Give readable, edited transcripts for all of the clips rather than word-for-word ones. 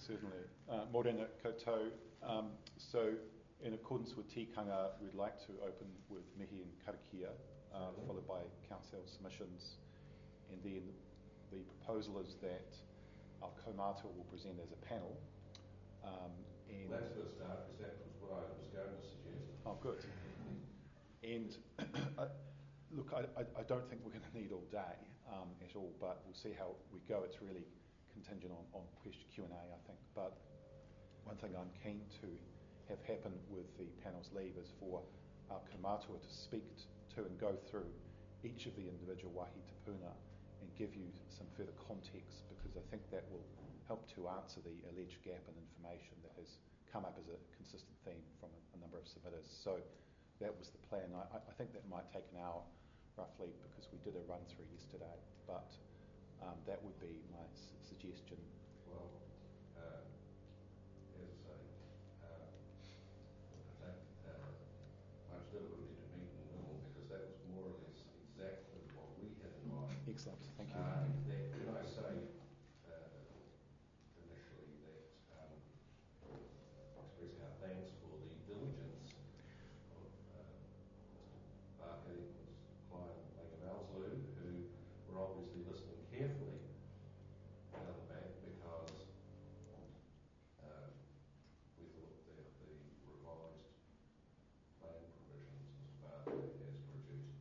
Certainly. Morena koutou. So, in accordance with tikanga, we'd like to open with mihi and karakia, followed by council submissions, and then the proposal is that our kaumātua will present as a panel. And that's a good start, because that was what I was going to suggest. Oh, good. And look, I don't think we're going to need all day at all, but we'll see how we go. It's really contingent on question Q&A, I think. But one thing I'm keen to have happen with the panel's leave is for our kaumātua to speak to and go through each of the individual wāhi te puna and give you some further context, because I think that will help to answer the alleged gap in information that has come up as a consistent theme from a number of submitters. So that was the plan. I think that might take an hour roughly, because we did a run through yesterday, but that would be my suggestion. Well, as I say, I'm still going to need a meeting with them, because that was more or less exactly what we had in mind. Excellent, thank you. Can I say initially that express our thanks for the diligence of Mr. Barker, Clive Langevalsloo, who were obviously listening carefully down the back, because we thought that the revised plan provisions Mr. Barker has produced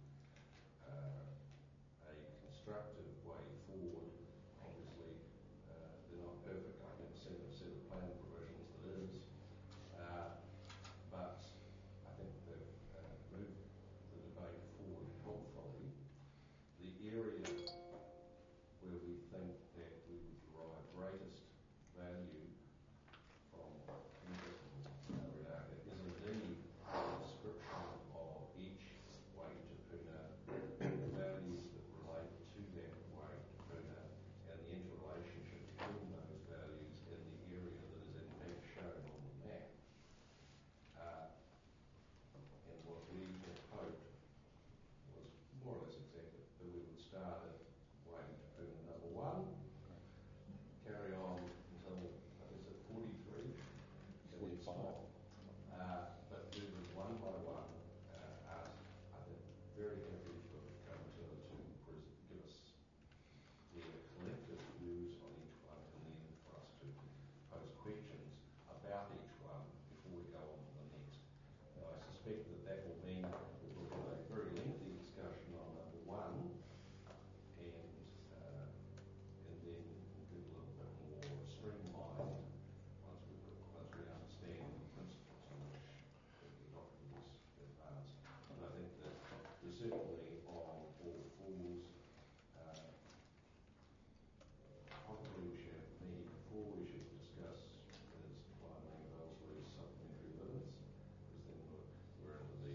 a constructive way forward. Obviously, they're not perfect. I've never seen a set of plan provisions that is, but I think they've moved the debate forward helpfully. The area where we think that we would derive greatest value from Renaka is indeed a description of each wāhi te puna, the values that relate to that wāhi te puna, and the interrelationship between those values in the area that is in fact shown on the map. And what we had hoped was more or less exactly that we would start at wāhi te puna number 1, carry on until, is it 43? 45. But do them one by one. I think very happy for Kaumātua to give us their collective views on each one, and then for us to pose questions about each one before we go on to the next. Now, I suspect that will mean that we'll have a very lengthy discussion on number 1, and then we'll get a little bit more streamlined once we understand the principles on which the document is advanced. And I think that we're certainly on all fours. Probably we should have me before we should discuss as Clive Langevalsloo's supplementary evidence, because then we're into the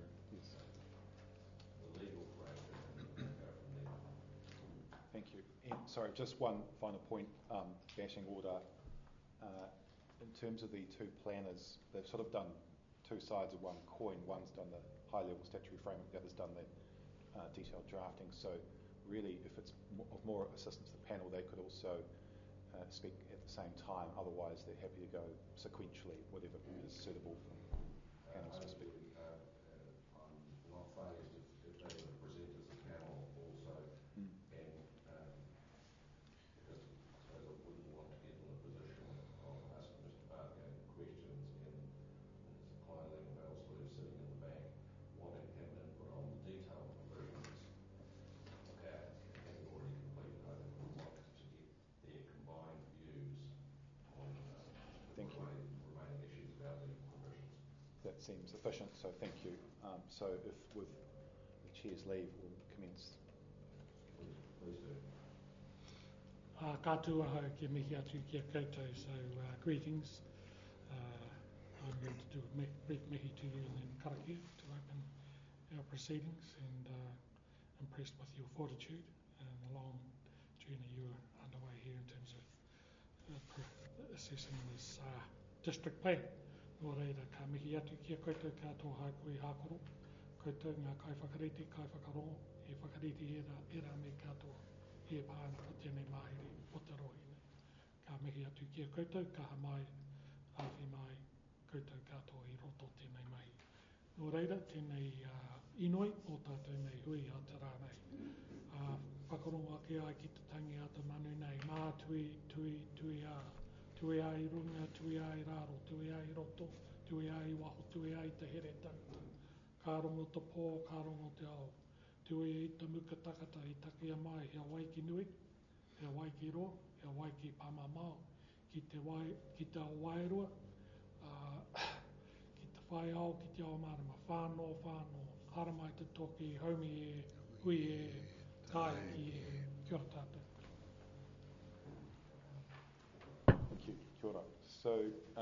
legal framework, and we'll go from there. Thank you. And sorry, just one final point, batting order. In terms of the two planners, they've sort of done two sides of one coin. One's done the high-level statutory framework, the other's done the detailed drafting. So really, if it's of more assistance to the panel, they could also speak at the same time. Otherwise, they're happy to go sequentially, whatever is suitable for panels to speak. I'm not phased if they were to present as a panel also, and because I suppose I wouldn't want to get in the position of asking Mr. Barker questions and Mr. Clive Langevalsloo sitting in the back wanting to have an input on the detailed provisions. Having already completed, I think we want to get their combined views on remaining issues about the provisions. That seems sufficient, so thank you. So if with the Chair's leave, we'll commence. Please do. Kātua hau ke mihi atu kia koutou, so greetings. I'm going to do a brief mihi to you and then karakia to open our proceedings, and impressed with your fortitude and the long journey you are underway here in terms of assessing this district plan. Nō reira, ka mihi atu kia koutou katoa hākui hākoro, koutou ngā kai whakarite, kai whakarongo, e whakarite era me katoa, e pāna ko tēnei mahere o te rohine. Ka mihi mihi atu ki a koutou, kaha mai, awhi mai, koutou katoa I roto tēnei mai. Nō reira, tēnei inoi o tātou nei hui a te rā nei. Whakarongo ake ai ki te tangi a te manu nei, mā tui a I runga, tui a I raro, tui a I roto, tui a I waho, tui a I te here tangata. Ka rongo te pō, ka rongo te ao. Tui I te muka takata I takia mai, hea waiki nui, hea waiki ro, hea waiki pāmamao. Ki te ao wairua, ki te whai ao, ki te ao marama, whānau, hara mai te toki, haumi e, hui e, kai ki e, kia ora tātou. Thank you. Kia ora. So,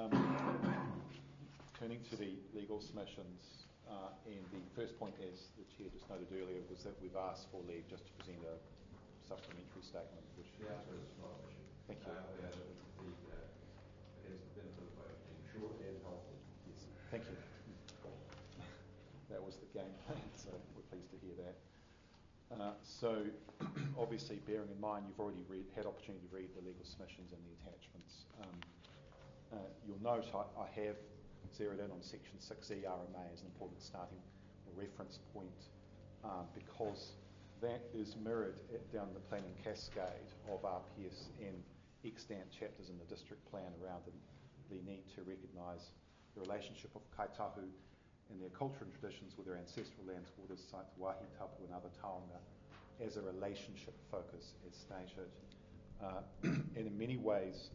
turning to the legal submissions, and the first point, as the Chair just noted earlier, was that we've asked for leave just to present a supplementary statement. Which The answer is not an issue. Thank you. It has the benefit of both being short and healthy. Yes, thank you. That was the game plan, so we're pleased to hear that. So, obviously, bearing in mind you've already had opportunity to read the legal submissions and the attachments, you'll note I have zeroed in on Section 6E RMA as an important starting reference point because that is mirrored down the planning cascade of RPS and extant chapters in the district plan around the need to recognise the relationship of Kaitahu and their culture and traditions with their ancestral lands, waters, sites, wāhi tapu and other taonga as a relationship focus, as stated. And in many ways,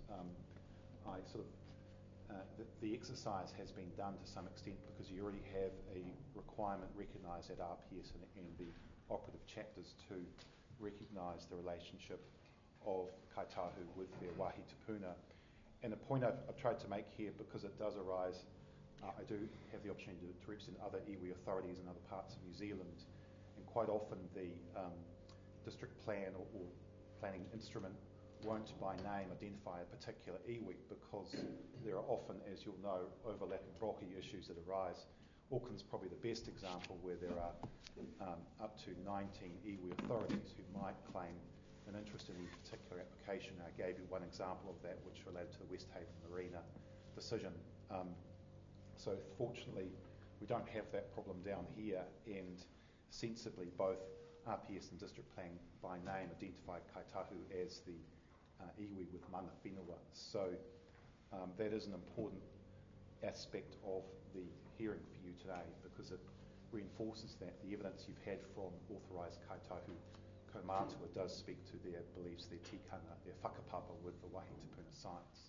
the exercise has been done to some extent because you already have a requirement recognised at RPS and the operative chapters to recognise the relationship of Kaitahu with their wāhi tapuna. And a point I've tried to make here, because it does arise, I do have the opportunity to represent other iwi authorities in other parts of New Zealand, and quite often the district plan or planning instrument won't by name identify a particular iwi because there are often, as you'll know, overlapping rocky issues that arise. Auckland's probably the best example where there are up to 19 iwi authorities who might claim an interest in a particular application. I gave you one example of that which related to the West Haven Marina decision. So fortunately, we don't have that problem down here, and sensibly both RPS and District Plan by name identify Kaitahu as the iwi with mana whenua. So that is an important aspect of the hearing for you today because it reinforces that the evidence you've had from authorised Kaitahu kaumātua does speak to their beliefs, their tikanga, their whakapapa with the wāhi tapuna sites.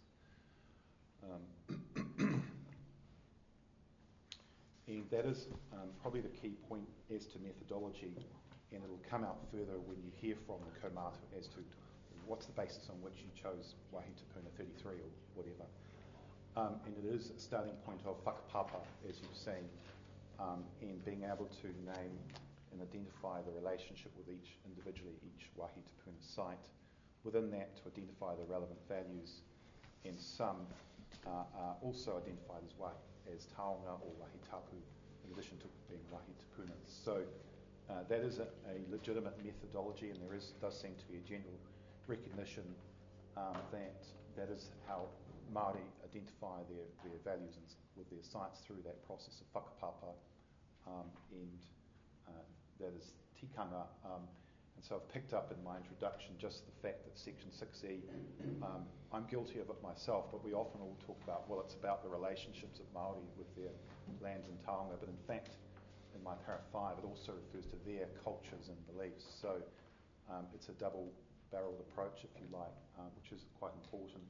And that is probably the key point as to methodology, and it'll come out further when you hear from the kaumātua as to what's the basis on which you chose wāhi tapuna 33 or whatever. And it is a starting point of whakapapa, as you've seen, in being able to name and identify the relationship with each individually, each wāhi tapuna site. Within that, to identify the relevant values, and some are also identified as taonga or wāhi tapu, in addition to being wāhi tapuna. So that is a legitimate methodology, and there does seem to be a general recognition that is how Māori identify their values with their sites through that process of whakapapa, and that is tikanga. And so I've picked up in my introduction just the fact that Section 6E, I'm guilty of it myself, but we often all talk about, well, it's about the relationships of Māori with their lands and taonga, but in fact, in my para 5, it also refers to their cultures and beliefs. So it's a double-barreled approach, if you like, which is quite important.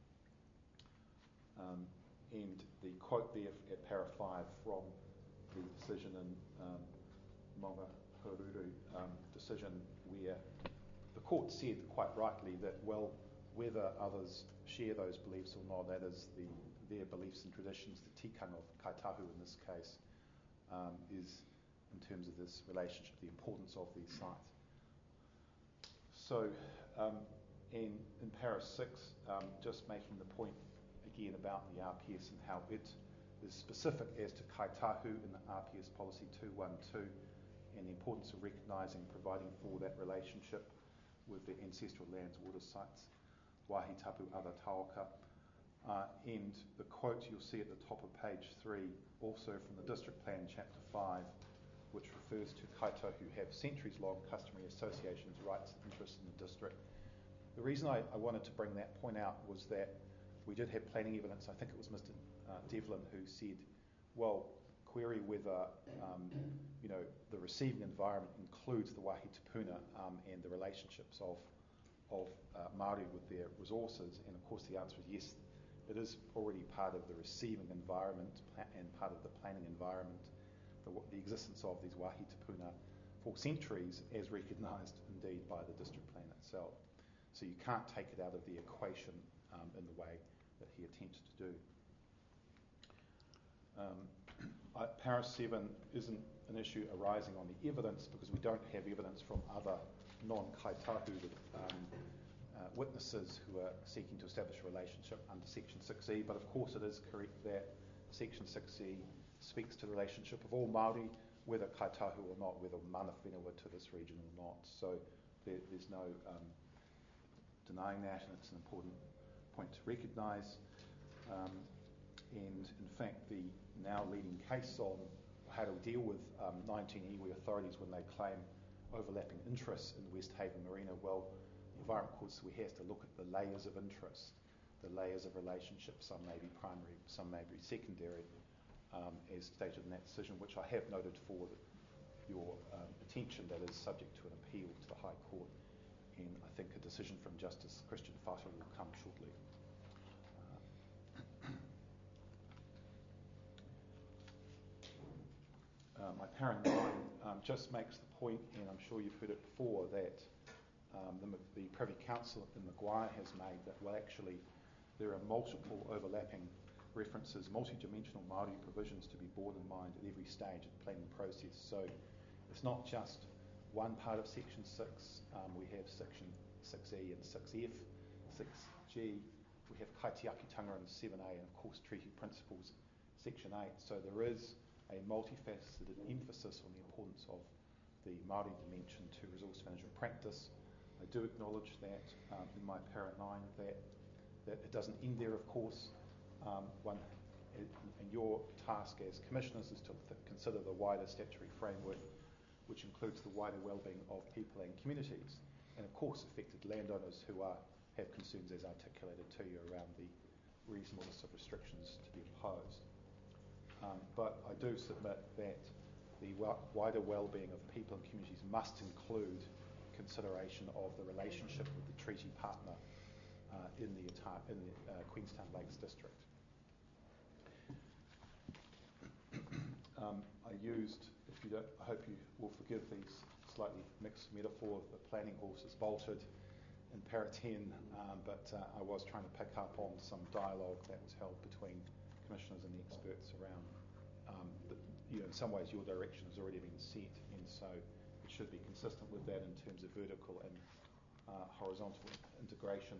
And the quote there at para 5 from the decision in Maunga Hururu decision, where the court said quite rightly that, well, whether others share those beliefs or not, that is their beliefs and traditions, the tikanga of Kaitahu in this case, is in terms of this relationship, the importance of these sites. So in para 6, just making the point again about the RPS and how it is specific as to Kaitahu in the RPS Policy 212, and the importance of recognising and providing for that relationship with the ancestral lands, water sites, Wāhi Tapu Ara Taoka. And the quote you'll see at the top of page 3, also from the District Plan, Chapter 5, which refers to kaitohu who have centuries-long customary associations, rights and interests in the district. The reason I wanted to bring that point out was that we did have planning evidence. I think it was Mr. Devlin who said, well, query whether the receiving environment includes the Wāhi Tupuna and the relationships of Māori with their resources, and of course the answer is yes, it is already part of the receiving environment and part of the planning environment, the existence of these Wāhi Tupuna for centuries as recognised indeed by the district plan itself. So you can't take it out of the equation in the way that he attempts to do. Para 7 isn't an issue arising on the evidence because we don't have evidence from other non-kaitahu witnesses who are seeking to establish a relationship under Section 6E, but of course it is correct that Section 6E speaks to the relationship of all Māori, whether kaitahu or not, whether mana whenua to this region or not. So there's no denying that, and it's an important point to recognise. And in fact, the now leading case on how to deal with 19 iwi authorities when they claim overlapping interests in the West Haven Marina, well, the Environment Court has to look at the layers of interest, the layers of relationship. Some may be primary, some may be secondary, as stated in that decision, which I have noted for your attention, that is subject to an appeal to the High Court. And I think a decision from Justice Christian Whata will come shortly. My parent 9 just makes the point, and I'm sure you've heard it before, that the Privy Council in Maguire has made that, well, actually, there are multiple overlapping references, multi-dimensional Māori provisions to be borne in mind at every stage of the planning process. So it's not just one part of Section 6. We have Section 6E and 6F, 6G. We have kaitiakitanga in 7A, and of course Treaty Principles, Section 8. So there is a multifaceted emphasis on the importance of the Māori dimension to resource management practice. I do acknowledge that in my Para 9 that it doesn't end there, of course. And your task as commissioners is to consider the wider statutory framework, which includes the wider well-being of people and communities, and of course affected landowners who have concerns, as articulated to you, around the reasonableness of restrictions to be imposed. But I do submit that the wider well-being of people and communities must include consideration of the relationship with the treaty partner in the Queenstown Lakes District. I used, I hope you will forgive these slightly mixed metaphor, the planning horse is bolted in Para 10, but I was trying to pick up on some dialogue that was held between commissioners and the experts around, in some ways your direction has already been set, and so it should be consistent with that in terms of vertical and horizontal integration.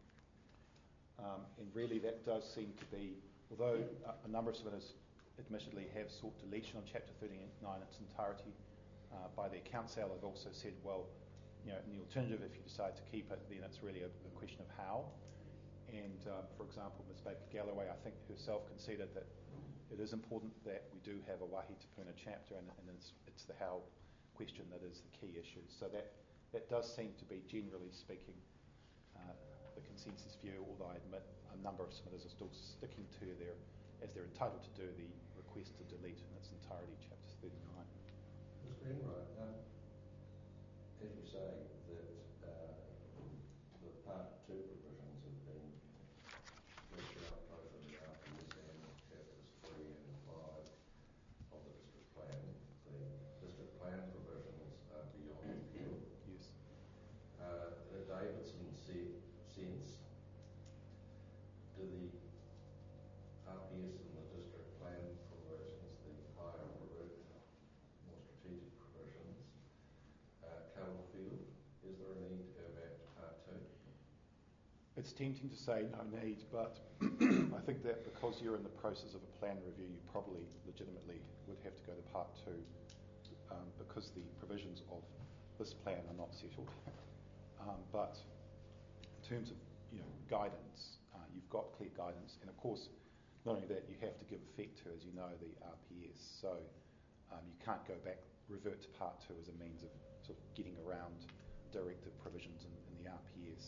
And really that does seem to be, although a number of submitters admittedly have sought deletion on Chapter 39 in its entirety, by their counsel have also said, well, in the alternative, if you decide to keep it, then it's really a question of how. And for example, Ms. Baker-Galloway, I think herself conceded that it is important that we do have a Wāhi Tupuna chapter, and it's the how question that is the key issue. So that does seem to be, generally speaking, the consensus view, although I admit a number of submitters are still sticking to as they're entitled to do, the request to delete in its entirety Chapter 39. Ms. Greenwright, as you say, that the Part 2 provisions have been fleshed out both in the RPS and Chapters 3 and 5 of the District Plan. The District Plan provisions are beyond appeal. Yes. In a Davidson sense, do the RPS and the District Plan provisions, the higher order, more strategic provisions, cover the field? Is there a need to go back to Part 2? It's tempting to say no need, but I think that because you're in the process of a plan review, you probably legitimately would have to go to Part 2 because the provisions of this plan are not settled. But in terms of guidance. You've got clear guidance, and of course, not only that, you have to give effect to, as you know, the RPS. So you can't go back, revert to Part 2 as a means of sort of getting around directive provisions in the RPS.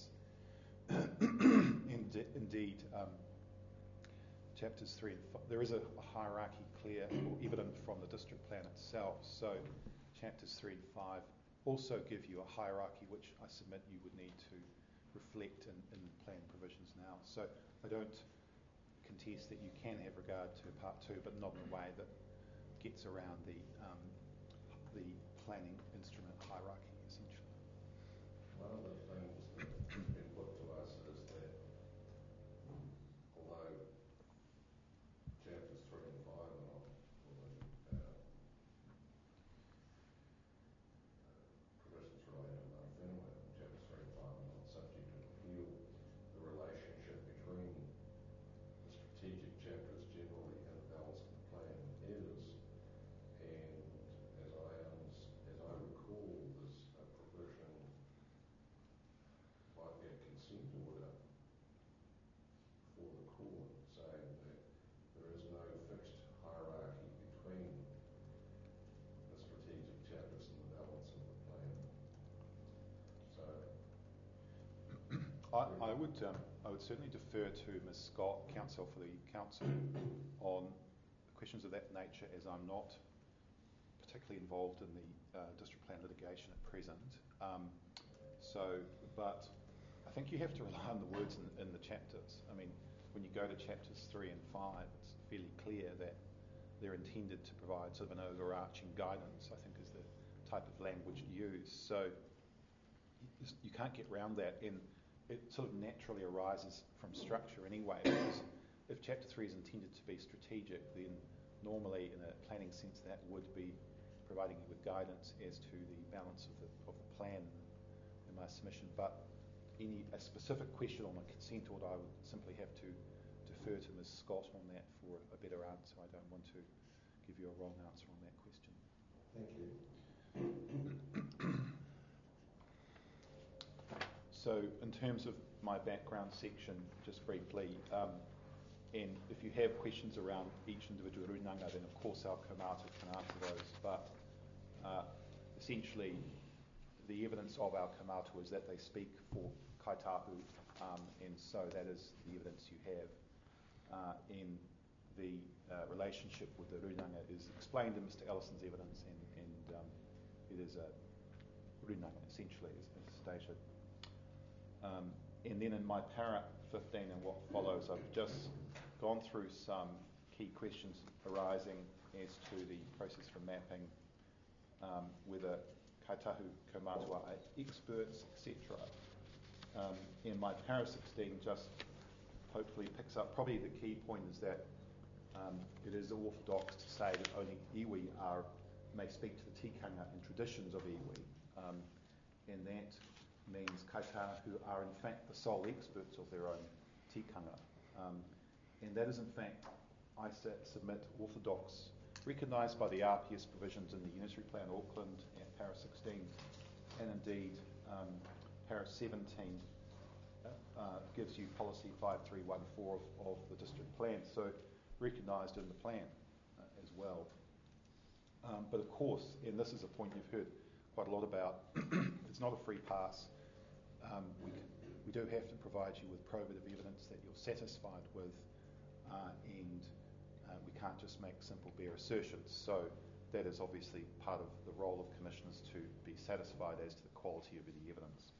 Indeed, chapters 3 and 5, there is a hierarchy clear or evident from the district plan itself. So chapters 3 and 5 also give you a hierarchy which I submit you would need to reflect in plan provisions now. So I don't contest that you can have regard to Part 2, but not in a way that gets around the planning instrument hierarchy, essentially. One of the things that's been put to us is that although chapters 3 and 5 are not fully provisions relating to Mount Whenua, chapters 3 and 5 are not subject to appeal, the relationship between the strategic chapters generally and the balance of the plan is, and as I recall, there's a provision, might be a consent order for the court saying that there is no fixed hierarchy between the strategic chapters and the balance of the plan. So I would certainly defer to Ms. Scott, counsel for the council, on questions of that nature, as I'm not particularly involved in the district plan litigation at present. But I think you have to rely on the words in the chapters. I mean, when you go to chapters 3 and 5, it's fairly clear that they're intended to provide sort of an overarching guidance, I think is the type of language used. So you can't get around that, and it sort of naturally arises from structure anyway, because if chapter 3 is intended to be strategic, then normally in a planning sense that would be providing you with guidance as to the balance of the plan in my submission. But a specific question on a consent order, I would simply have to defer to Ms. Scott on that for a better answer. I don't want to give you a wrong answer on that question. thank you. So in terms of my background section, just briefly, and if you have questions around each individual runanga, then of course our kaumātua can answer those. But essentially, the evidence of our kaumātua is that they speak for Kaitahu, and so that is the evidence you have. In the relationship with the runanga is explained in Mr. Ellison's evidence, and it is a runanga essentially, as stated. And then in my para 15 and what follows, I've just gone through some key questions arising as to the process for mapping, whether Kaitahu kaumātua are experts, etc. In my para 16 just hopefully picks up, probably the key point is that it is orthodox to say that only iwi may speak to the tikanga and traditions of iwi, and that means Kaitahu are in fact the sole experts of their own tikanga. And that is in fact, I submit, orthodox, recognised by the RPS provisions in the Unitary Plan Auckland at para 16, and indeed para 17 gives you policy 5314 of the district plan, so recognised in the plan as well. But of course, and this is a point you've heard quite a lot about, it's not a free pass. We do have to provide you with probative evidence that you're satisfied with, and we can't just make simple bare assertions. So that is obviously part of the role of commissioners to be satisfied as to the quality of the evidence.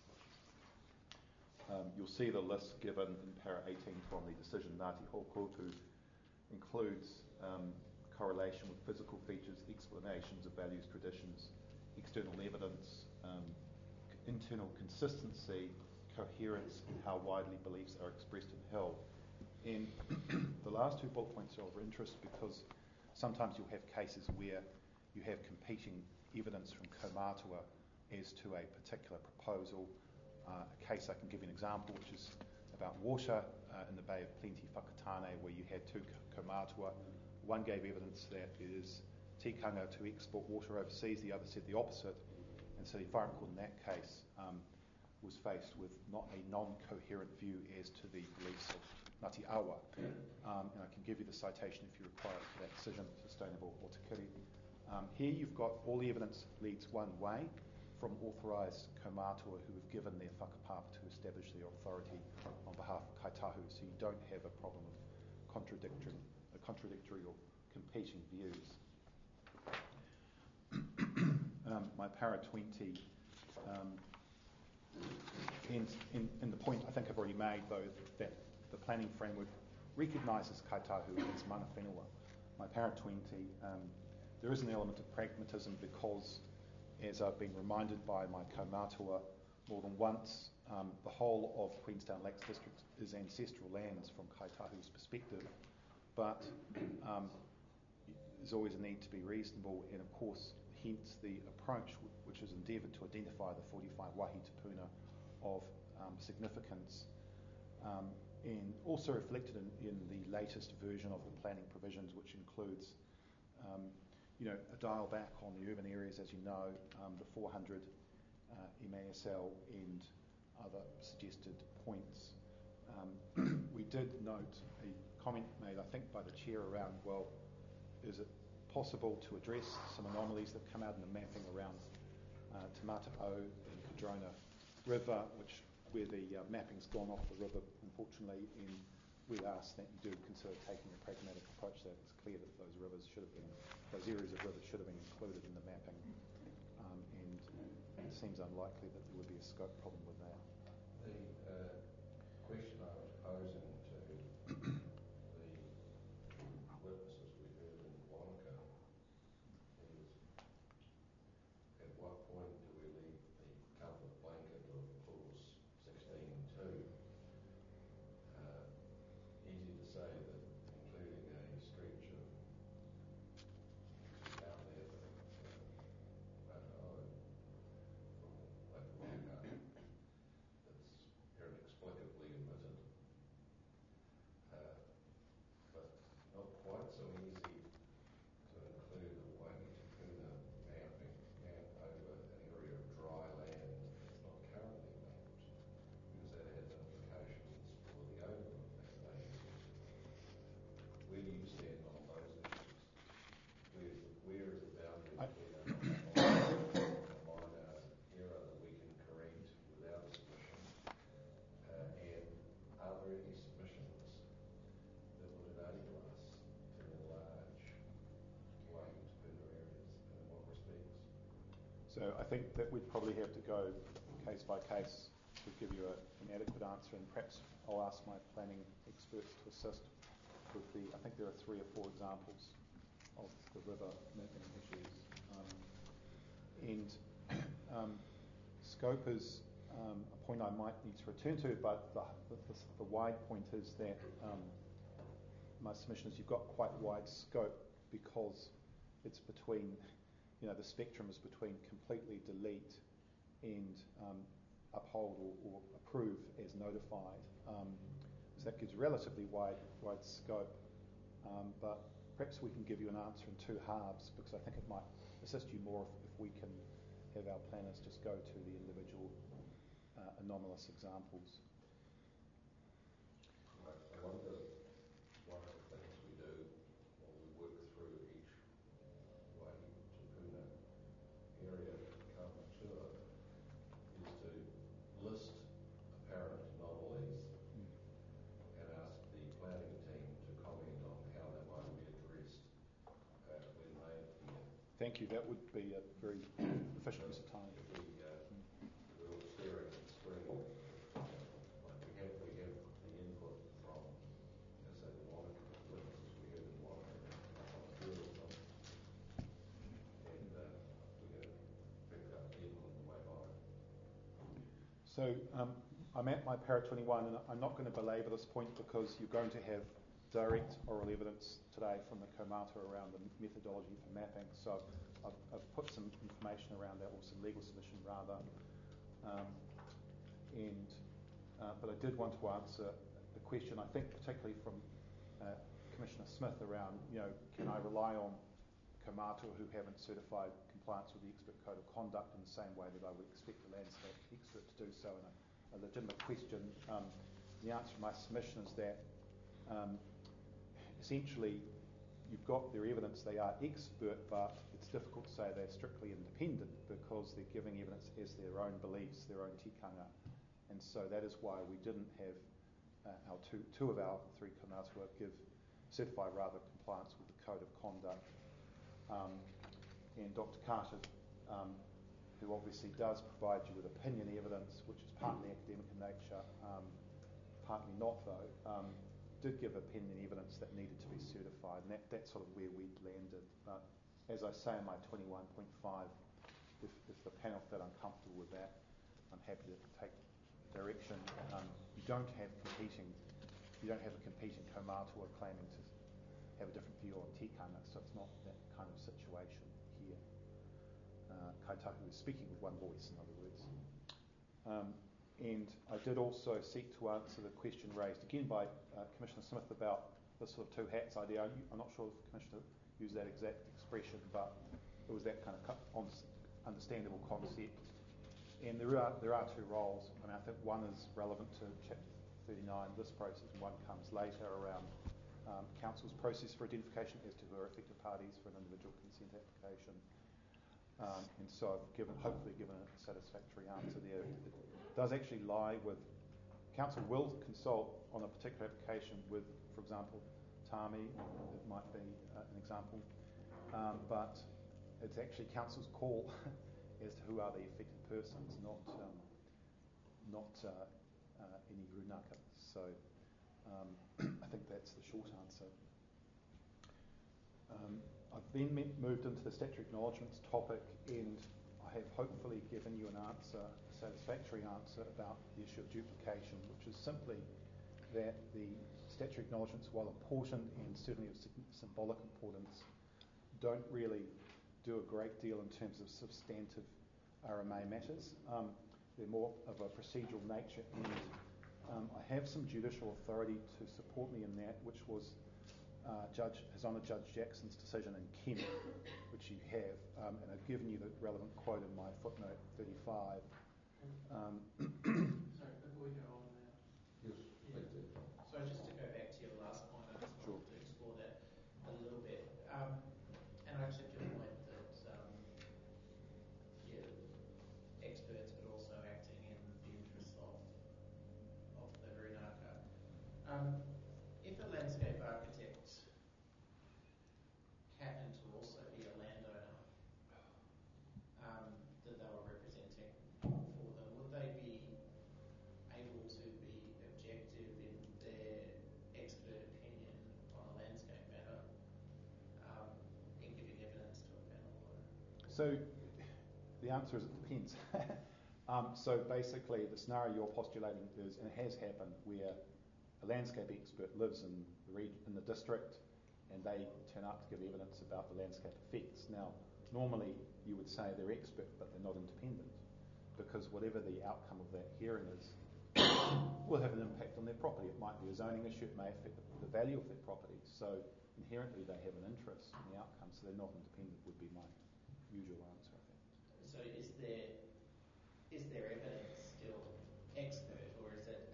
You'll see the list given in para 18 from the decision Ngāti Hōkorotu includes correlation with physical features, explanations of values, traditions, external evidence, internal consistency, coherence, and how widely beliefs are expressed and held. And the last two bullet points are of interest because sometimes you'll have cases where you have competing evidence from kaumātua as to a particular proposal. A case I can give you an example, which is about water in the Bay of Plenty, Whakatane, where you had two kaumātua. One gave evidence that it is tikanga to export water overseas, the other said the opposite. And so the Whare Court in that case was faced with not a non-coherent view as to the beliefs of Ngāti Awa. And I can give you the citation if you require it for that decision, Sustainable or Te Kiri. Here you've got all the evidence leads one way from authorised kaumātua who have given their whakapapa to establish their authority on behalf of Kaitahu, so you don't have a problem of contradictory or competing views. My para 20 in the point I think I've already made, though, that the planning framework recognises Kaitahu as mana whenua. My para 20, there is an element of pragmatism because, as I've been reminded by my kaumātua more than once, the whole of Queenstown Lakes District is ancestral lands from Kaitahu's perspective, but there's always a need to be reasonable, and of course, hence the approach which is endeavoured to identify the 45 wahi te puna of significance, and also reflected in the latest version of the planning provisions, which includes a dial back on the urban areas, as you know, the 400 MASL and other suggested points. We did note a comment made, I think, by the chair around, well, is it possible to address some anomalies that come out in the mapping around Te Mata'o and Cardrona River, where the mapping's gone off the river, unfortunately, and we'd ask that you do consider taking a pragmatic approach to that. It's clear that those areas of rivers should have been included in the mapping, and it seems unlikely that there would be a scope problem with that. The question I was posing to the witnesses we heard in Wanaka is, at what point do we leave the comfort blanket of clause 16.2? Easy to say that including a stretch of down there for Mata'o from Lake Waka that's inexplicably omitted, but not quite so easy to include a wahi te puna map over an area of dry land that's not currently mapped, because that has implications for the owner of that land. Where do you stand on those issues? Where is the boundary between a minor error that we can correct without a submission, and are there any submissions that would enable us to enlarge wahi te puna areas, and in what respects? So I think that we'd probably have to go case by case to give you an adequate answer, and perhaps I'll ask my planning experts to assist with I think there are 3 or 4 examples of the river mapping issues. Scope is a point I might need to return to, but the wide point is that my submission is you've got quite wide scope because it's between, the spectrum is between completely delete and uphold or approve as notified. So that gives relatively wide scope, but perhaps we can give you an answer in 2 halves, because I think it might assist you more if we can have our planners just go to the individual anomalous examples. I wonder, one of the things we do when we work through each wahi te puna area kaumātua is to list apparent anomalies and ask the planning team to comment on how they might be addressed when they appear. Thank you. That would be a very efficient use of time. If we're all staring at the screen, for example, like we have the input from, say, the Wanaka witnesses we heard in Wanaka, and we're going to pick up Eden on the way by. So I'm at my para 21, and I'm not going to belabor this point because you're going to have direct oral evidence today from the kaumātua around the methodology for mapping. So I've put some information around that, or some legal submission rather, but I did want to answer the question, I think particularly from Commissioner Smith around, can I rely on kaumātua who haven't certified compliance with the expert code of conduct in the same way that I would expect a landscape expert to do so in a legitimate question. The answer to my submission is that essentially you've got their evidence, they are expert, but it's difficult to say they're strictly independent because they're giving evidence as their own beliefs, their own tikanga. And so that is why we didn't have our two of our three kaumātua certify rather compliance with the code of conduct. And Dr. Carter, who obviously does provide you with opinion evidence, which is partly academic in nature, partly not though, did give opinion evidence that needed to be certified, and that's sort of where we'd landed. But as I say in my 21.5, if the panel felt uncomfortable with that, I'm happy to take direction. You don't have a competing kaumātua claiming to have a different view on tikanga, so it's not that kind of situation here. Kaitahu is speaking with one voice, in other words. And I did also seek to answer the question raised again by Commissioner Smith about the sort of two hats idea. I'm not sure if the Commissioner used that exact expression, but it was that kind of understandable concept. And there are two roles. I mean, I think one is relevant to Chapter 39, this process, and one comes later around Council's process for identification as to who are affected parties for an individual consent application. And so I've hopefully given a satisfactory answer there. It does actually lie with, Council will consult on a particular application with, for example, Tāmi, it might be an example, but it's actually Council's call as to who are the affected persons, not any runaka. So I think that's the short answer. I've then moved into the statutory acknowledgements topic, and I have hopefully given you a satisfactory answer about the issue of duplication, which is simply that the statutory acknowledgements, while important and certainly of symbolic importance, don't really do a great deal in terms of substantive RMA matters. They're more of a procedural nature, and I have some judicial authority to support me in that, which was His Honour Judge Jackson's decision in Kemp, which you have, and I've given you the relevant quote in my footnote 35. Sorry, before we go on now. Yes, please do. So just to go back to your last point, I just wanted to explore that a little bit. And I accept your point that experts, but also acting in the interests of the runaka. If a landscape architect happened to also be a landowner that they were representing for them, would they be able to be objective in their expert opinion on a landscape matter in giving evidence to a panel? So the answer is it depends. So basically the scenario you're postulating is, and it has happened, where a landscape expert lives in the district and they turn up to give evidence about the landscape effects. Now, normally you would say they're expert, but they're not independent, because whatever the outcome of that hearing is will have an impact on their property. It might be a zoning issue, it may affect the value of their property. So inherently they have an interest in the outcome, so they're not independent would be my usual answer, I think. So is there evidence still expert, or is it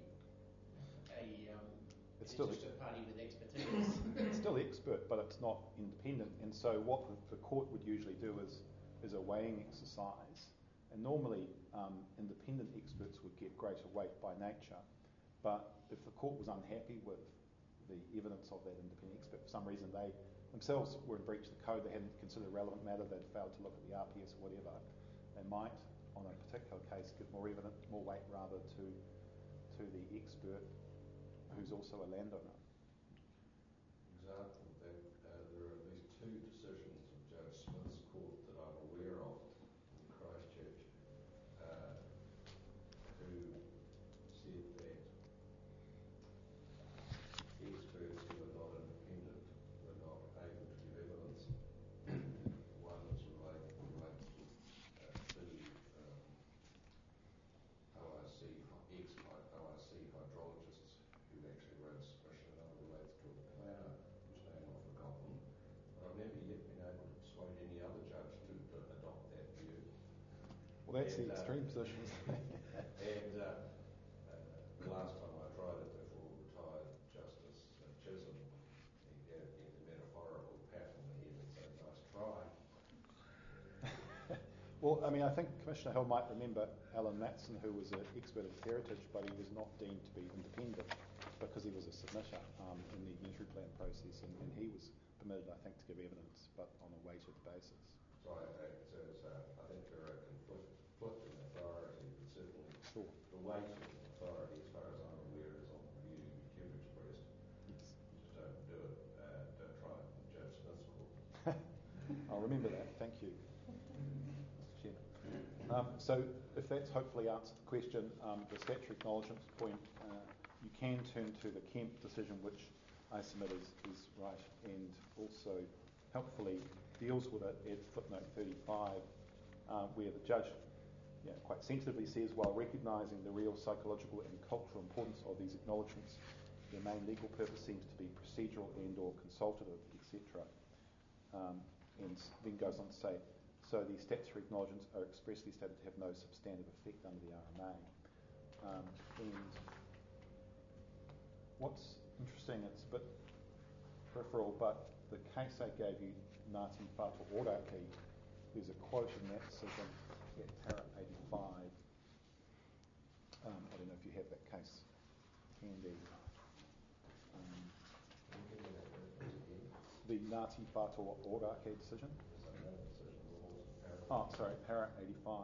it's still just a party with expertise? It's still expert, but it's not independent. And so what the court would usually do is a weighing exercise. And normally independent experts would get greater weight by nature. But if the court was unhappy with the evidence of that independent expert, for some reason they themselves were in breach of the code, they hadn't considered a relevant matter, they'd failed to look at the RPS or whatever, they might, on a particular case, give more weight rather to the expert who's also a landowner. Example of that, there are at least two decisions of Judge Smith's court that I'm aware of in Christchurch who said that experts who are not independent were not able to give evidence. One was related to ORC hydrologists who actually wrote a submission, and Well, that's the And, extreme position, isn't it? And the last time I tried it before retired Justice Chisholm, he gave me the metaphorical pat on the head and said, "Nice try." Well, I mean, I think Commissioner Hill might remember Alan Matson, who was an expert of heritage, but he was not deemed to be independent because he was a submitter in the unitary plan process, and he was permitted, I think, to give evidence, but on a weighted basis. So I think there are conflicting authority, but certainly Sure. the weight of authority, as far as I'm aware, is on the view Cubic's breast. Yes. Just don't do it. Don't try it in Judge Smith's court. I'll remember that. Thank you, Mr. Chairman. So if that's hopefully answered the question, the statutory acknowledgements point, you can turn to the Kemp decision, which I submit is right, and also helpfully deals with it at footnote 35, where the judge quite sensitively says, while recognising the real psychological and cultural importance of these acknowledgements, their main legal purpose seems to be procedural and or consultative, etc. And then goes on to say, so these statutory acknowledgements are expressly stated to have no substantive effect under the RMA. And what's interesting, it's a bit peripheral, but the case I gave you, Ngāti Whātua Ōrākei, there's a quote in that decision at Para 85. I don't know if you have that case handy. The Ngāti Whātua Ōrākei decision. Oh, sorry, Para 85.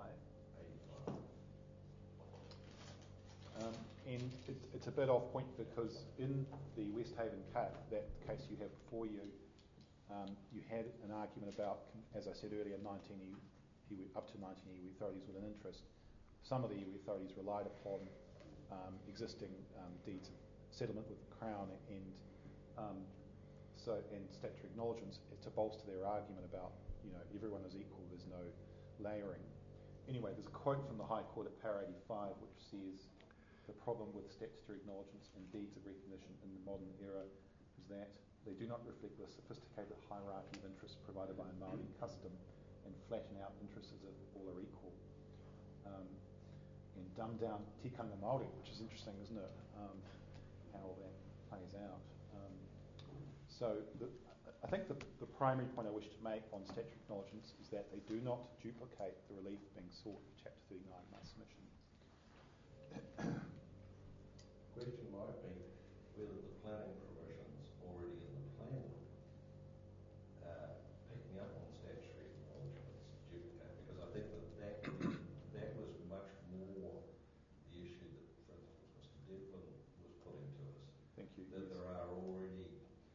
And it's a bit off point because in the West Haven that case you have before you, you had an argument about, as I said earlier, 19 up to 19 iwi authorities with an interest. Some of the iwi authorities relied upon existing deeds of settlement with the Crown and statutory acknowledgements to bolster their argument about, everyone is equal, there's no layering. Anyway, there's a quote from the High Court at Para 85 which says, the problem with statutory acknowledgements and deeds of recognition in the modern era is that they do not reflect the sophisticated hierarchy of interests provided by a Māori custom and flatten out interests as if all are equal. And dumb down tikanga Māori, which is interesting, isn't it? How all that plays out. I think the primary point I wish to make on statutory acknowledgements is that they do not duplicate the relief being sought in Chapter 39 of my submission. Question might be whether the planning provisions already in the plan picking up on statutory acknowledgements, because I think that was much more the issue that, for instance, Mr. Devlin was putting to us. Thank you. That there are already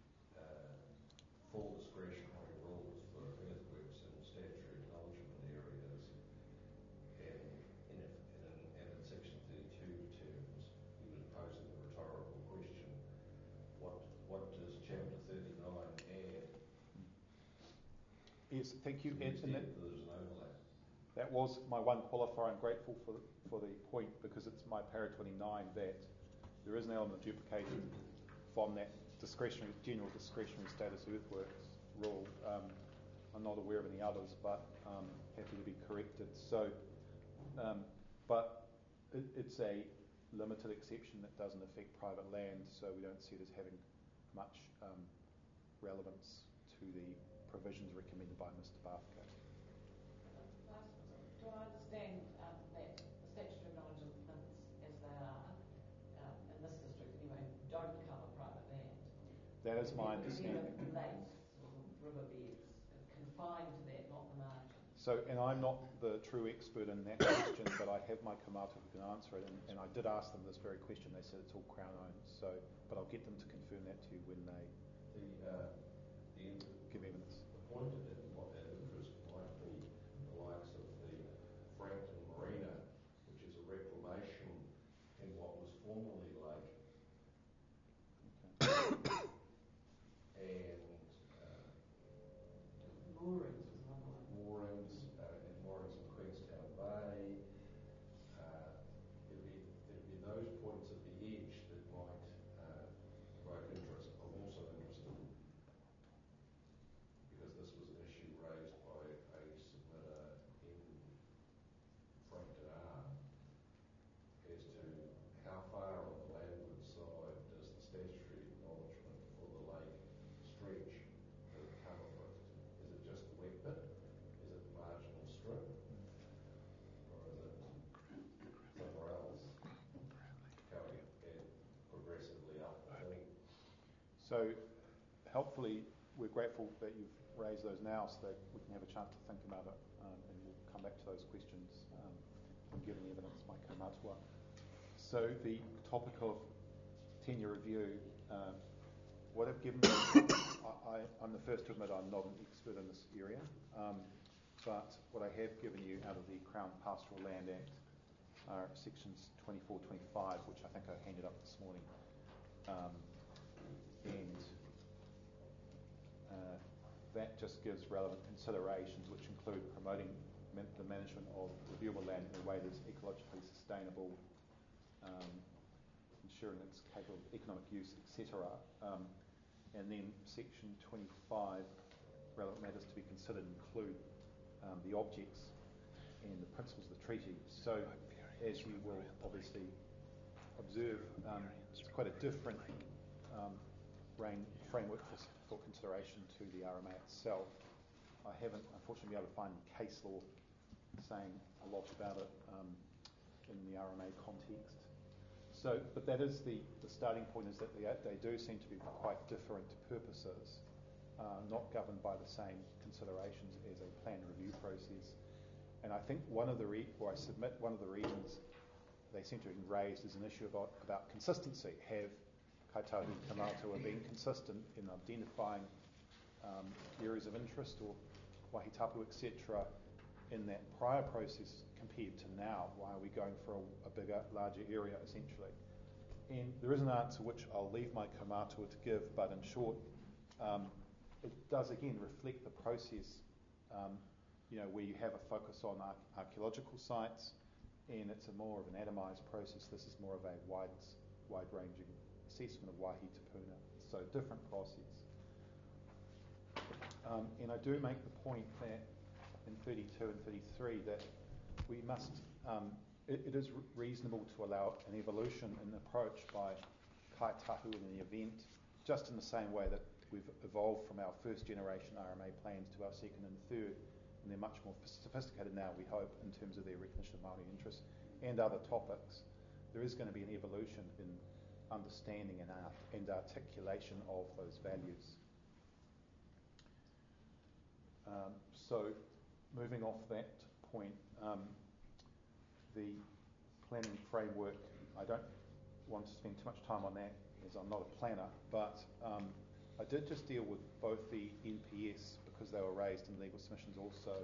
full discretionary rules for earthworks in statutory acknowledgement areas, and in Section 32 terms, he was posing the rhetorical question: what does Chapter 39 add? Yes, thank you. There's an overlap. That was my one qualifier. I'm grateful for the point, because it's my Para 29 that there is an element of duplication from that general discretionary status earthworks rule. I'm not aware of any others, but happy to be corrected. So, but it's a limited exception that doesn't affect private land, so we don't see it as having much relevance to the provisions recommended by Mr. Barthgate. Do I understand that the statutory acknowledgements as they are, in this district anyway, don't cover private land? That is my understanding. Lakes or riverbeds, confined to that, not the margin. So, and I'm not the true expert in that question, but I have my kamata who can answer it, and I did ask them this very question. They said it's all Crown owned, so, but I'll get them to confirm that to you when they give evidence. The point of interest might be the likes of the Frankton Marina, which is a reclamation in what was formerly lake. Okay. And Moorings was another one. Moorings in Queenstown Bay. It'd be those points at the edge that might provoke interest. I'm also interested, because this was an So hopefully we're grateful that you've raised those now so that we can have a chance to think about it, and we'll come back to those questions when given evidence by kaumātua. So the topic of tenure review, what I've given I'm the first to admit I'm not an expert in this area, but what I have given you out of the Crown Pastoral Land Act are sections 24, 25, which I think I handed up this morning, and that just gives relevant considerations, which include promoting the management of reviewable land in a way that's ecologically sustainable, ensuring it's capable of economic use, etc. And then section 25, relevant matters to be considered include the objects and the principles of the treaty. So, as you will obviously observe, it's quite a different framework for consideration to the RMA itself. I haven't, unfortunately, been able to find case law saying a lot about it in the RMA context. So, but that is the starting point, is that they do seem to be for quite different purposes, not governed by the same considerations as a plan review process. And I think one of the reasons they seem to have raised is an issue about consistency. Have Kaitahu Kaumātua been consistent in identifying areas of interest or wahitapu, etc., in that prior process compared to now? Why are we going for a bigger, larger area, essentially? And there is an answer which I'll leave my kaumātua to give, but in short, it does again reflect the process, where you have a focus on archaeological sites, and it's more of an atomised process. This is more of a wide-ranging assessment of wāhi te puna. So different process. And I do make the point that in 32 and 33 that we must, it is reasonable to allow an evolution in approach by kaitahu in the event, just in the same way that we've evolved from our first generation RMA plans to our second and third, and they're much more sophisticated now, we hope, in terms of their recognition of Māori interests and other topics. There is going to be an evolution in understanding and articulation of those values. So, moving off that point, the planning framework, I don't want to spend too much time on that as I'm not a planner, but I did just deal with both the NPS, because they were raised in legal submissions also,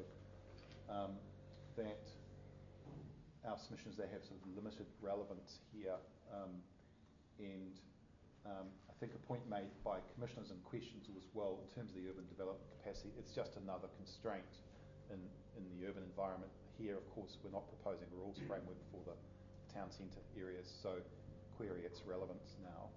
that our submissions, they have sort of limited relevance here, and I think a point made by commissioners in questions was, well, in terms of the urban development capacity, it's just another constraint in the urban environment. Here, of course, we're not proposing a rules framework for the town centre areas, so query its relevance now.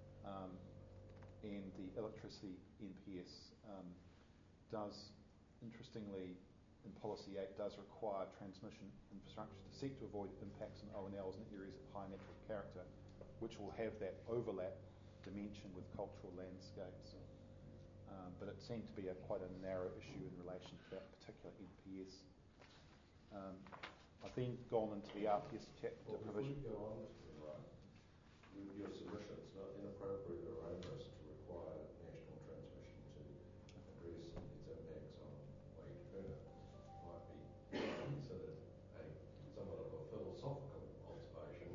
And the electricity NPS does, interestingly, in Policy 8, does require transmission infrastructure to seek to avoid impacts on O&Ls in areas of high natural character, which will have that overlap dimension with cultural landscapes. But it seemed to be quite a narrow issue in relation to that particular NPS. I've then gone into the RPS chapter provision. Before you go on, Mr. Wright, with your submission, it's not inappropriate or onerous to require national transmission to address its impacts on Wāhi te Puna. Might be considered somewhat of a philosophical observation.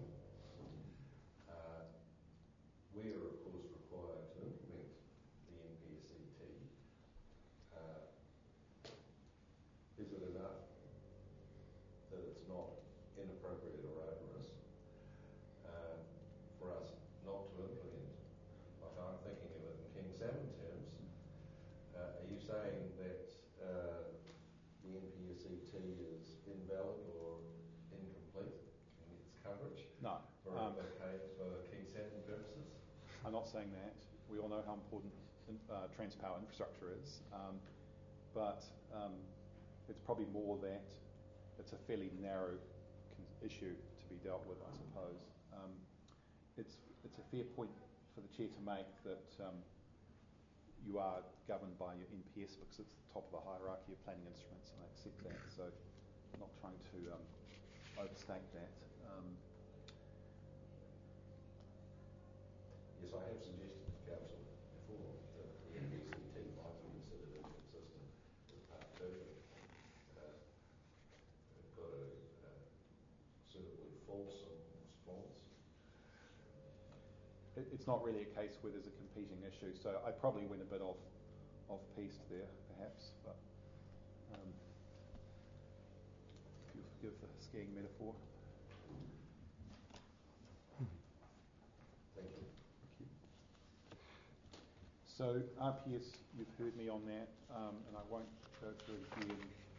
We are, of course, required to implement the NPSCT. Is it enough that it's not inappropriate or onerous for us not to implement? Like, I'm thinking of it in King Salmon terms. Are you saying that the NPSCT is invalid or incomplete in its coverage? No. For King Salmon purposes? I'm not saying that. We all know how important Transpower infrastructure is, but it's probably more that it's a fairly narrow issue to be dealt with, I suppose. It's a fair point for the chair to make that you are governed by your NPS because it's the top of the hierarchy of planning instruments, and I accept that. So, I'm not trying to overstate that. Yes, I have suggested to Council, before before, that the NBCT might be considered inconsistent with Part 2. Got a suitably fulsome response. It's not really a case where there's a competing issue, so I probably went a bit off piste there, perhaps, but if you'll forgive the skiing metaphor. Thank you. Thank you. So RPS, you've heard me on that, and I won't go through it again.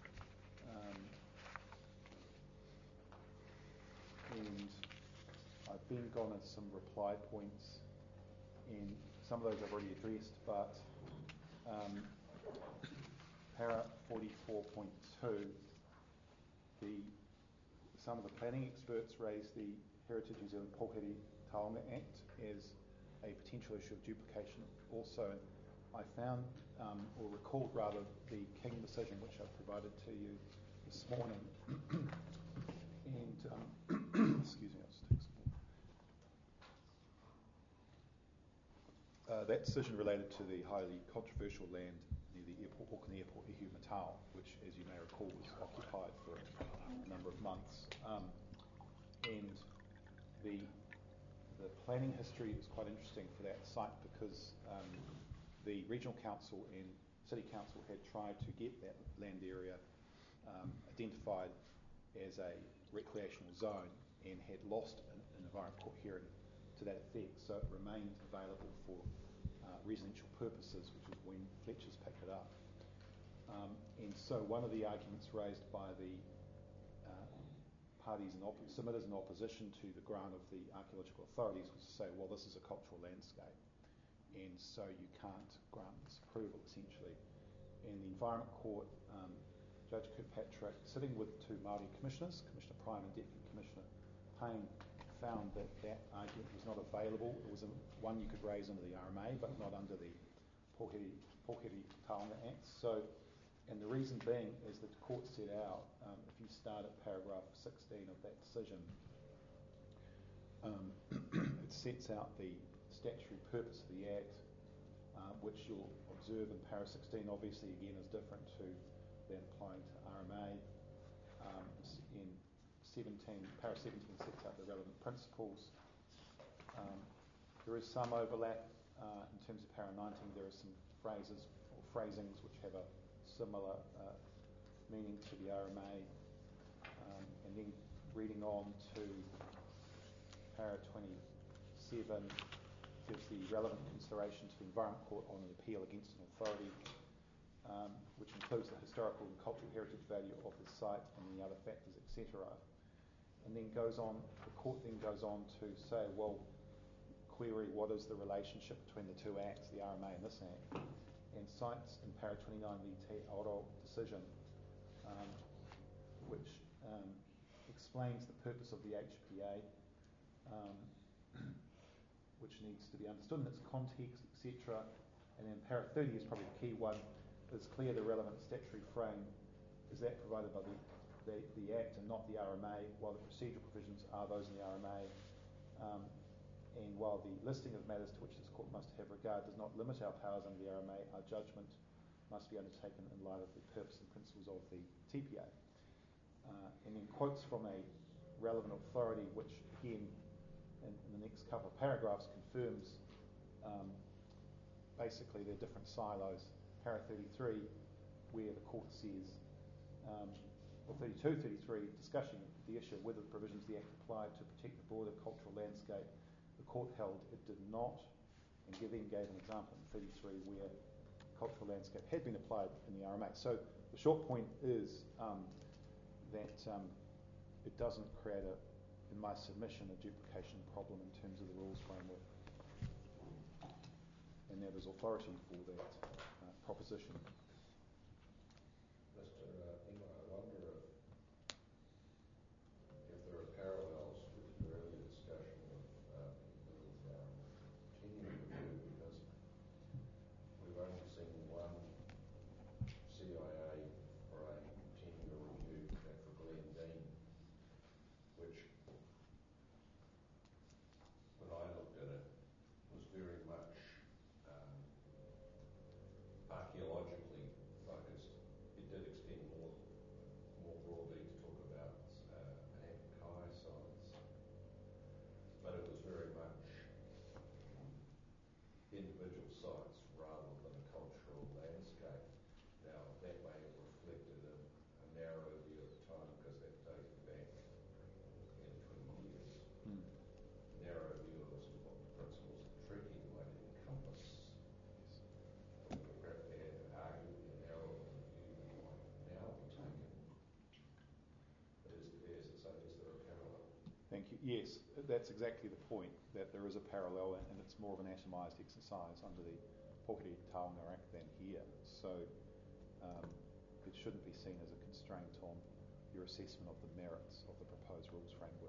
And I've then gone into some reply points, and some of those I've already addressed, but para 44.2, some of the planning experts raised the Heritage New Zealand Pōheri Taonga Act as a potential issue of duplication. Also, I found, or recalled rather, the King decision, which I've provided to you this morning. And, excuse me, I'll just take some more. That decision related to the highly controversial land near the airport, Auckland Airport, Ihu Matao, which, as you may recall, was occupied for a number of months. And the planning history is quite interesting for that site because the regional council and city council had tried to get that land area identified as a recreational zone and had lost an environment court hearing to that effect, so it remained available for residential purposes, which is when Fletcher's picked it up. And so one of the arguments raised by the parties and submitters in opposition to the grant of the archaeological authorities was to say, well, this is a cultural landscape, and so you can't grant this approval, essentially. And the Environment Court, Judge Kirkpatrick, sitting with two Māori commissioners, Commissioner Prime and Deputy Commissioner Payne, found that that argument was not available. It was one you could raise under the RMA, but not under the Pōheri Taonga Act. So, and the reason being is that the court set out, if you start at paragraph 16 of that decision, it sets out the statutory purpose of the Act, which you'll observe in para 16, obviously, again, is different to that applying to RMA. In para 17 sets out the relevant principles. There is some overlap in terms of para 19. There are some phrases or phrasings which have a similar meaning to the RMA. And then reading on to para 27 gives the relevant consideration to the Environment Court on an appeal against an authority, which includes the historical and cultural heritage value of the site and the other factors, etc. And then the court then goes on to say, well, query what is the relationship between the two acts, the RMA and this act, and cites in para 29 the Te Aoro decision, which explains the purpose of the HPA, which needs to be understood in its context, etc. And then para 30 is probably the key one. It's clear the relevant statutory frame is that provided by the Act and not the RMA, while the procedural provisions are those in the RMA. And while the listing of matters to which this court must have regard does not limit our powers under the RMA, our judgment must be undertaken in light of the purpose and principles of the TPA. And then quotes from a relevant authority, which again, in the next couple of paragraphs, confirms basically they're different silos. Para 33, where the court says, or 32, 33, discussion the issue of whether the provisions of the Act applied to protect the broader cultural landscape, the court held it did not, and then gave an example in 33 where cultural landscape had been applied in the RMA. So the short point is that it doesn't create, in my submission, a duplication problem in terms of the rules framework. And there is authority for that proposition. Mr. Ingram, I wonder if there are parallels with your earlier discussion of the 10-year review, because we've only seen one CIA for a 10-year review, that for Glendine, which, when I looked at it, was very much individual sites rather than a cultural landscape. Now, that may have reflected a narrow view at the time because that dated back nearly 20 years. Narrow view of sort of what the principles of the treaty might encompass. Arguably a narrower view than might now be taken. But is there a parallel? Thank you. Yes, that's exactly the point, that there is a parallel and it's more of an atomised exercise under the Pōkere Taonga Act than here. So it shouldn't be seen as a constraint on your assessment of the merits of the proposed rules framework.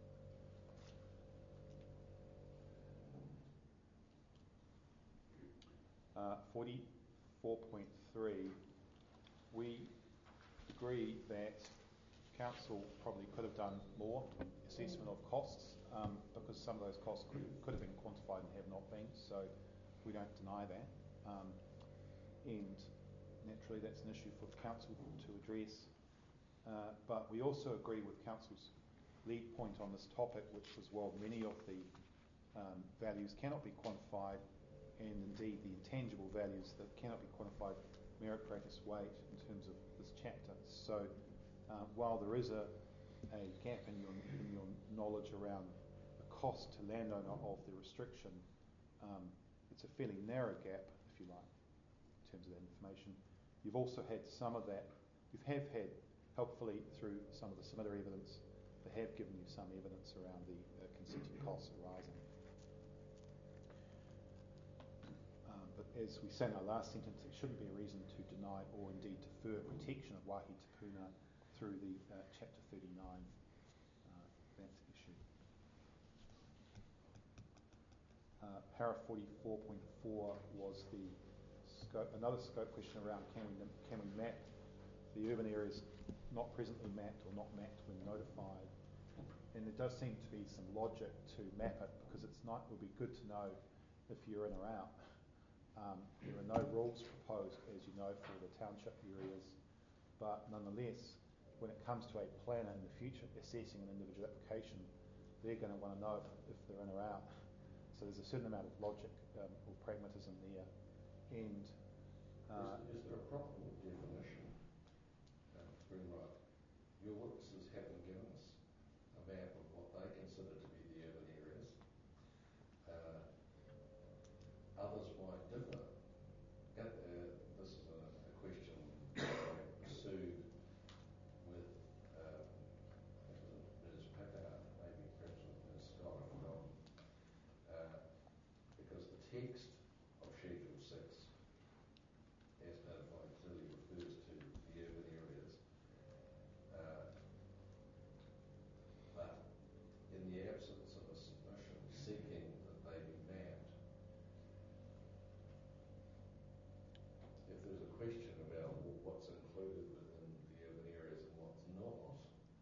Uh, 44.3, we agree that Council probably could have done more assessment of costs because some of those costs could have been quantified and have not been, so we don't deny that. And naturally that's an issue for Council to address. But we also agree with Council's lead point on this topic, which was, well, many of the values cannot be quantified, and indeed the intangible values that cannot be quantified merit greatest weight in terms of this chapter. So while there is a gap in your knowledge around the cost to landowner of the restriction, it's a fairly narrow gap, if you like, in terms of that information. You've also had some of that, you have had, helpfully through some of the submitter evidence, they have given you some evidence around the consenting costs arising. But as we say in our last sentence, it shouldn't be a reason to deny or indeed defer protection of Waihi Te Puna through the Chapter 39 that issue. Para 44.4 was the scope, another scope question around can we map the urban areas not presently mapped or not mapped when notified. And there does seem to be some logic to map it because it would be good to know if you're in or out. There are no rules proposed, as you know, for the township areas, but nonetheless, when it comes to a planner in the future assessing an individual application, they're going to want to know if they're in or out. So there's a certain amount of logic or pragmatism there. And is there a proper definition? Greenright, your witnesses haven't given us a map of what they consider to be the urban areas. Others might differ. This is a question I pursued with Ms. Packard, maybe perhaps with Ms. Scott, I forgot, because the text of Schedule 6, as notified, clearly refers to the urban areas. But in the absence of a submission seeking that they be mapped, if there's a question about what's included within the urban areas and what's not,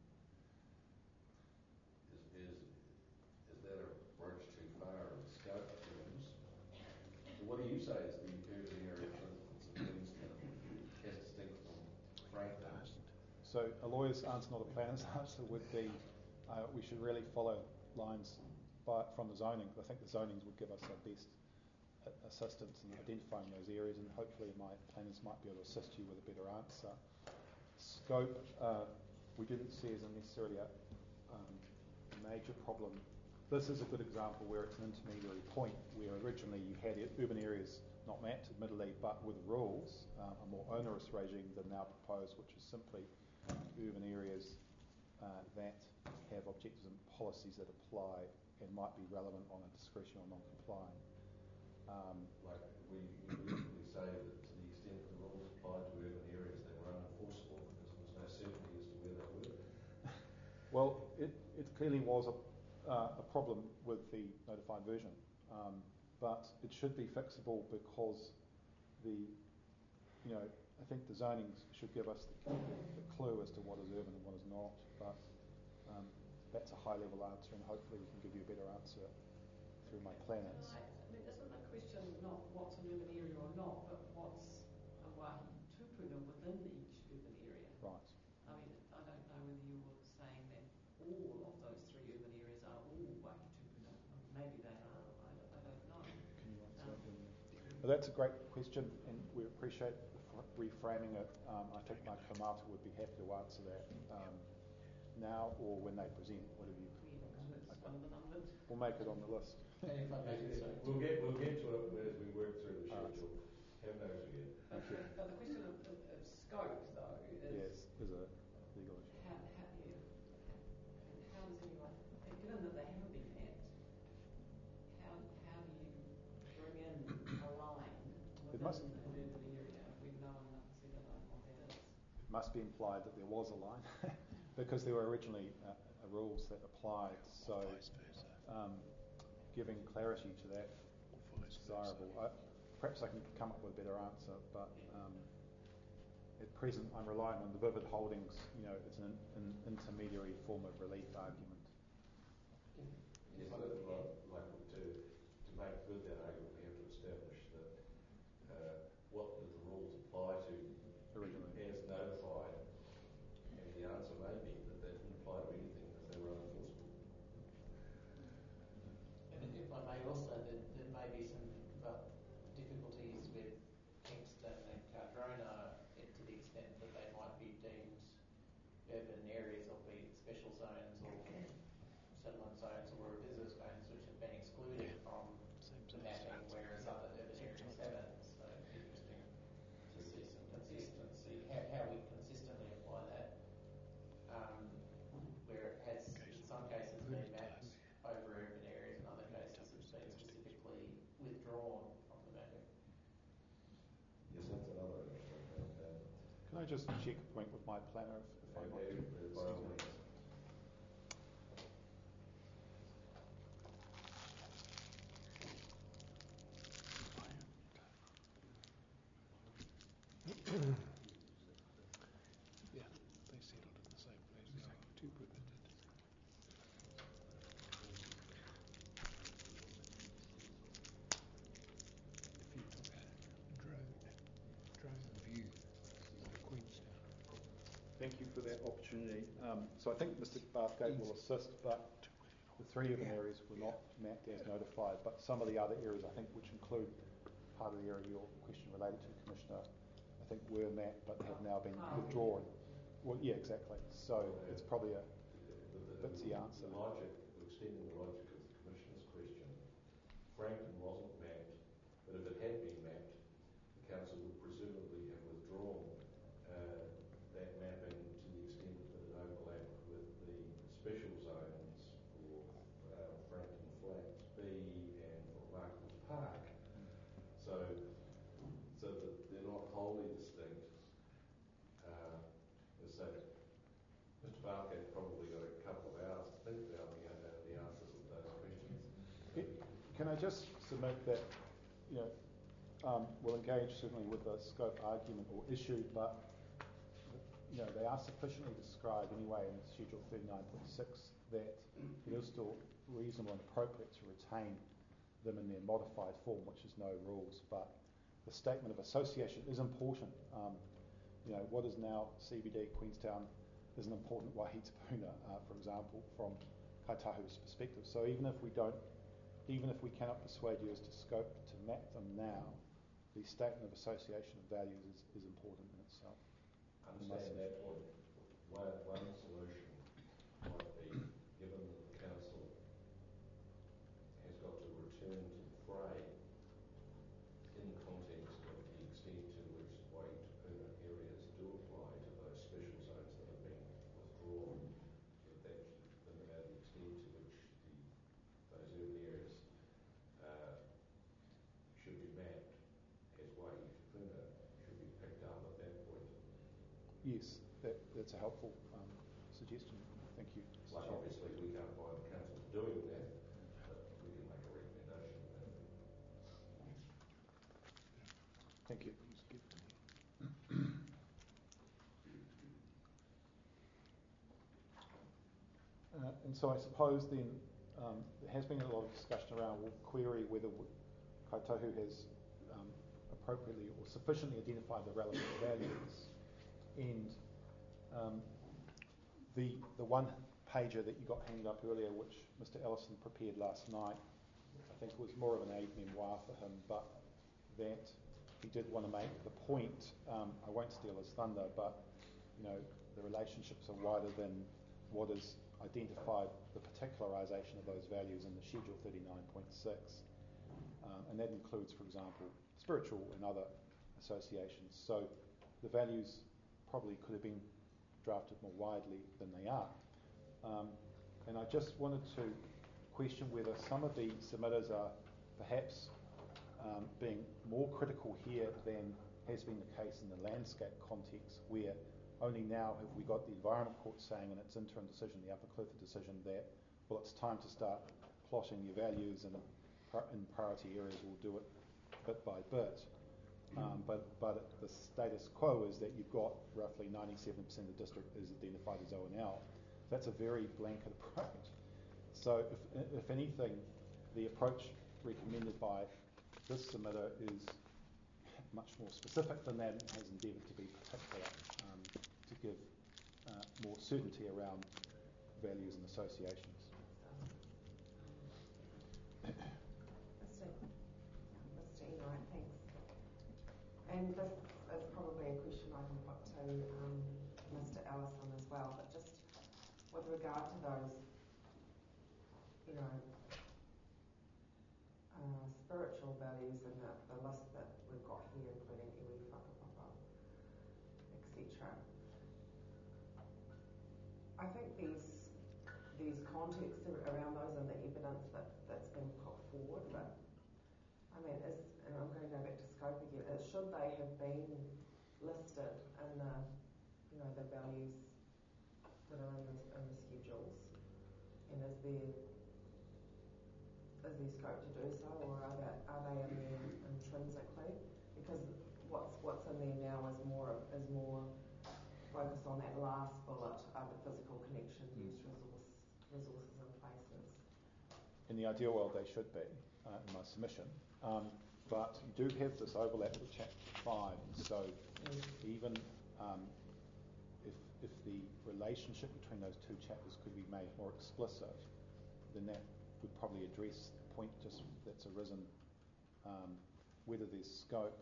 is that a bridge too far in scope terms? So what do you say is the urban area, for instance, in Queenstown, as distinct from Franklin? so a lawyer's answer, not a planner's answer, would be we should really follow lines from the zoning. I think the zonings would give us our best assistance in identifying those areas, and hopefully my planners might be able to assist you with a better answer. Scope, we didn't see as necessarily a major problem. This is a good example where it's an intermediary point, where originally you had urban areas not mapped, admittedly, but with rules, a more onerous regime than now proposed, which is simply urban areas that have objectives and policies that apply and might be relevant on a discretion or non-complying. Like we usually say that to the extent the rules applied to urban areas, they were unenforceable because there was no certainty as to where they were. Well, it clearly was a problem with the notified version, but it should be fixable because I think the zonings should give us the clue as to what is urban and what is not, but that's a high-level answer, and hopefully we can give you a better answer through my planners. Isn't the question not what's an urban area or not, but what's a Waihi Tupuna within each urban area? Right. I mean, I don't know whether you were saying that all of those three urban areas are all Waihi Tupuna. Maybe they are. I don't know. Can you answer that? Well, that's a great question, and we appreciate reframing it. I think my kaumata would be happy to answer that now or when they present, whatever you. It's one of the numbers. We'll make it on the list. And if I may do so. We'll get to it as we work through the schedule. Have notes again. Thank you. But the question of scope, though, Yes, is a legal issue. how does anyone, given that they haven't been mapped, how do you bring in a line within must- an urban area when no one enough has ever known what that is? It must be implied that there was a line because there were originally rules that applied. So giving clarity to that is desirable. Perhaps I can come up with a better answer, but at present I'm relying on the Vivid Holdings. It's an intermediary form of relief argument. Yes, like to make good that argument, we have to establish that what did the rules apply to Originally. as notified, and the answer may be that they didn't apply to anything because they were unenforceable. And if I may also, there may be some difficulties with Kingston and Cardrona to the extent that they might be deemed urban areas, albeit special zones or settlement zones or visitor zones, which have been excluded from the mapping, whereas other urban areas haven't. So it's interesting to see some consistency, how we consistently apply that, where it has in some cases been mapped over urban areas, in other cases it's been specifically withdrawn from the mapping. Yes, that's another interesting thing. Can I just check a point with my planner if I might? By all means. Yeah, they settled in the same place. Exactly. Two permitted. If you took a drone view of Queenstown. Thank you for that opportunity. So I think Mr. Bathgate will assist, but the three urban areas were not mapped as notified, but some of the other areas, I think, which include part of the area your question related to, Commissioner, I think were mapped but have now been withdrawn. Well, yeah, exactly. So it's probably that's the answer. The logic, extending the logic of the Commissioner's question, Frankton wasn't mapped, but if it had been mapped, the Council would presumably have withdrawn that mapping to the extent that it overlapped with the special zones for Frankton Flats B and for Markles Park. So that they're not wholly distinct. So Mr. Bathgate probably got a couple of hours to think about the answers to those questions. Can I just submit that, we'll engage certainly with the scope argument or issue, but they are sufficiently described anyway in Schedule 39.6 that it is still reasonable and appropriate to retain them in their modified form, which is no rules. But the statement of association is important. What is now CBD Queenstown is an important Waihi Te Puna, for example, from Kaitahu's perspective. So even if we cannot persuade you as to scope to map them now, the statement of association of values is important in itself. I understand that point. One solution might be, given that the Council has got to return to the fray in the context of the extent to which Waihi Te Puna areas do apply to those special zones that have been withdrawn, the extent to which those urban areas should be mapped as Waihi Te Puna should be picked up at that point. Yes, that's a helpful suggestion. Thank you. Like obviously we can't bind the Council to doing that, but we can make a recommendation of that. Thank you. And so I suppose then there has been a lot of discussion around, we'll query whether Kaitahu has appropriately or sufficiently identified the relevant values. And the one pager that you got handed up earlier, which Mr. Ellison prepared last night, I think was more of an aid memoir for him, but that he did want to make the point, I won't steal his thunder, but the relationships are wider than what is identified, the particularisation of those values in the Schedule 39.6. And that includes, for example, spiritual and other associations. So the values probably could have been drafted more widely than they are. And I just wanted to question whether some of the submitters are perhaps being more critical here than has been the case in the landscape context, where only now have we got the Environment Court saying in its interim decision, the Upper Clifford decision, that, well, it's time to start plotting your values, and in priority areas we'll do it bit by bit. But the status quo is that you've got roughly 97% of the district is identified as O&L. That's a very blanket approach. So if anything, the approach recommended by this submitter is much more specific than that, and has endeavoured to be particular, to give more certainty around values and associations. Mr. Enright, thanks. And this is probably a question I can put to Mr. Ellison as well, but just with regard to those, spiritual values and the list that we've got here, including iwi, whakapapa, etc. I think these contexts around those and the evidence that's been put forward, but I mean, and I'm going to go back to scope again, should they have been listed in the values that are in the schedules, and is there scope to do so, or are they in there intrinsically? Because what's in there now is more focused on that last bullet, the physical connections, use resources and places. In the ideal world, they should be in my submission, but you do have this overlap with Chapter 5, so even if the relationship between those two chapters could be made more explicit, then that would probably address the point just that's arisen. Whether there's scope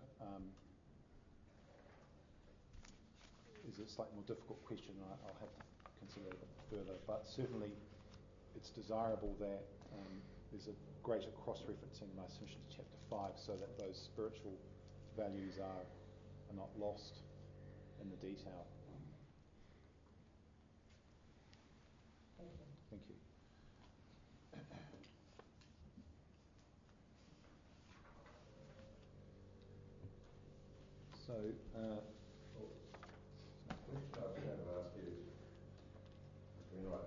is a slightly more difficult question. I'll have to consider it a bit further, but certainly it's desirable that there's a greater cross-referencing in my submission to Chapter 5, so that those spiritual values are not lost in the detail. Thank you. Thank you. So, the question I was going to ask you is, Mr. Enright,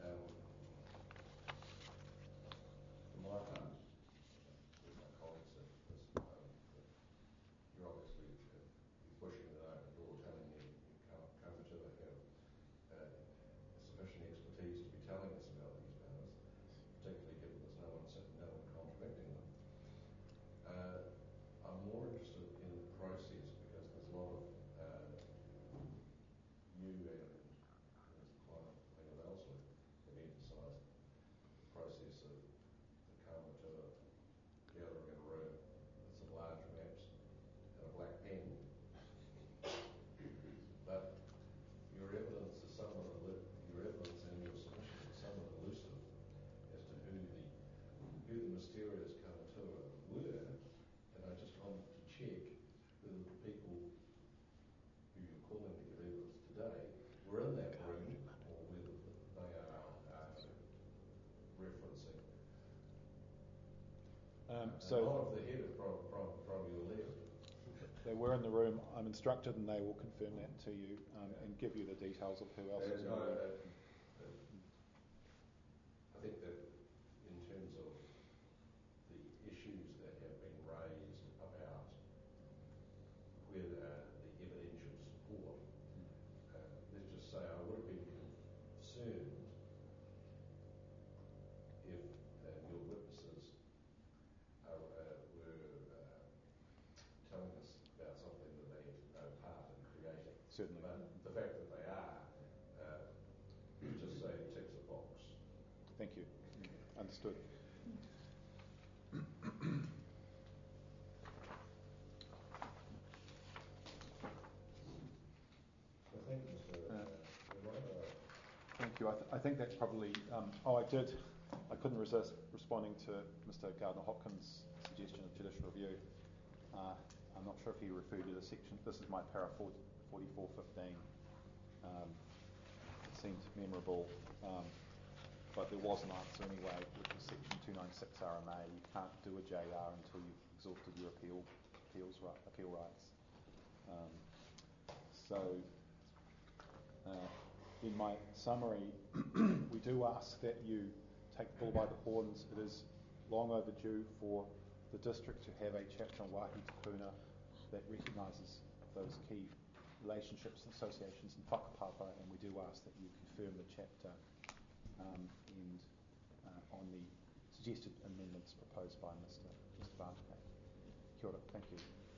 from my part, with my colleagues at this moment, that you're obviously pushing the door, telling me come to have sufficient expertise to be telling us about these matters, particularly given there's no one contradicting them. I'm more interested in the process, because there's a lot of you and Mr. Clive Ellsworth have emphasised the process of the Kaumātua gathering in a room with some large maps and a black pen. But your evidence in your submission is somewhat elusive as to who the mysterious Kaumātua were, and I just wanted to check whether the people who you're calling to give evidence today were in that room, or whether they are referencing so not of the head from your left. they were in the room. I'm instructed, and they will confirm that to you and give you the details of who else is in the room. I think that in terms of the issues that have been raised about whether the evidential support, let's just say I would have been concerned if your witnesses were telling us about something that they had no part in creating. Certainly. But the fact that they are, just say ticks a box. Thank you. Understood. Thank you. I think that's probably. I couldn't resist responding to Mr. Gardner-Hopkins' suggestion of judicial review. I'm not sure if he referred you to the section. This is my para 4415. It seemed memorable, but there was an answer anyway, which is section 296 RMA. You can't do a JR until you've exhausted your appeal rights. In my summary, we do ask that you take the bull by the horns. It is long overdue for the district to have a chapter on Wāhi Te Puna that recognises those key relationships and associations in whakapapa, and we do ask that you confirm the chapter and on the suggested amendments proposed by Mr. Barnacle. Kia ora, thank you.